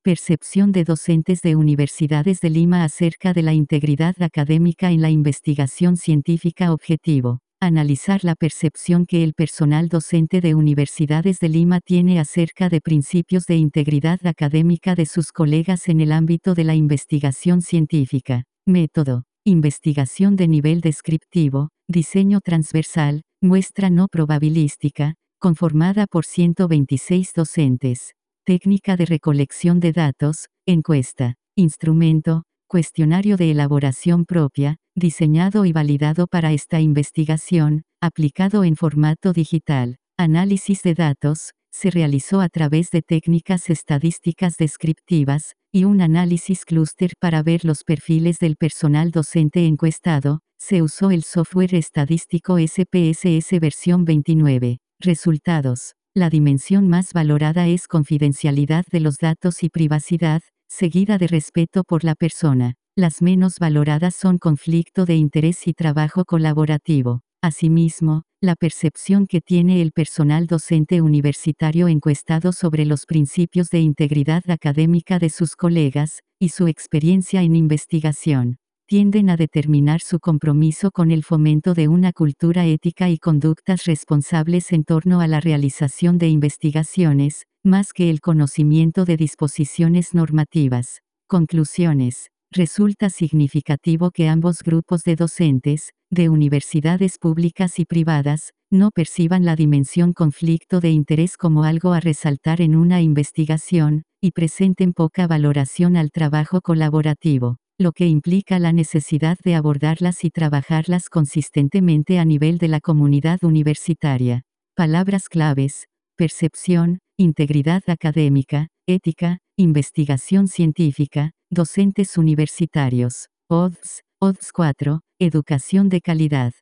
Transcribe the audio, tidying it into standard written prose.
Percepción de docentes de universidades de Lima acerca de la integridad académica en la investigación científica. Objetivo: analizar la percepción que el personal docente de universidades de Lima tiene acerca de principios de integridad académica de sus colegas en el ámbito de la investigación científica. Método: investigación de nivel descriptivo, diseño transversal, muestra no probabilística, conformada por 126 docentes. Técnica de recolección de datos, encuesta. Instrumento: cuestionario de elaboración propia, diseñado y validado para esta investigación, aplicado en formato digital. Análisis de datos: se realizó a través de técnicas estadísticas descriptivas, y un análisis clúster para ver los perfiles del personal docente encuestado. Se usó el software estadístico SPSS versión 29. Resultados: la dimensión más valorada es confidencialidad de los datos y privacidad, seguida de respeto por la persona. Las menos valoradas son conflicto de interés y trabajo colaborativo. Asimismo, la percepción que tiene el personal docente universitario encuestado sobre los principios de integridad académica de sus colegas, y su experiencia en investigación, tienden a determinar su compromiso con el fomento de una cultura ética y conductas responsables en torno a la realización de investigaciones, más que el conocimiento de disposiciones normativas. Conclusiones: resulta significativo que ambos grupos de docentes, de universidades públicas y privadas, no perciban la dimensión conflicto de interés como algo a resaltar en una investigación, y presenten poca valoración al trabajo colaborativo, lo que implica la necesidad de abordarlas y trabajarlas consistentemente a nivel de la comunidad universitaria. Palabras claves: percepción, integridad académica, ética, investigación científica, docentes universitarios. ODS 4, educación de calidad.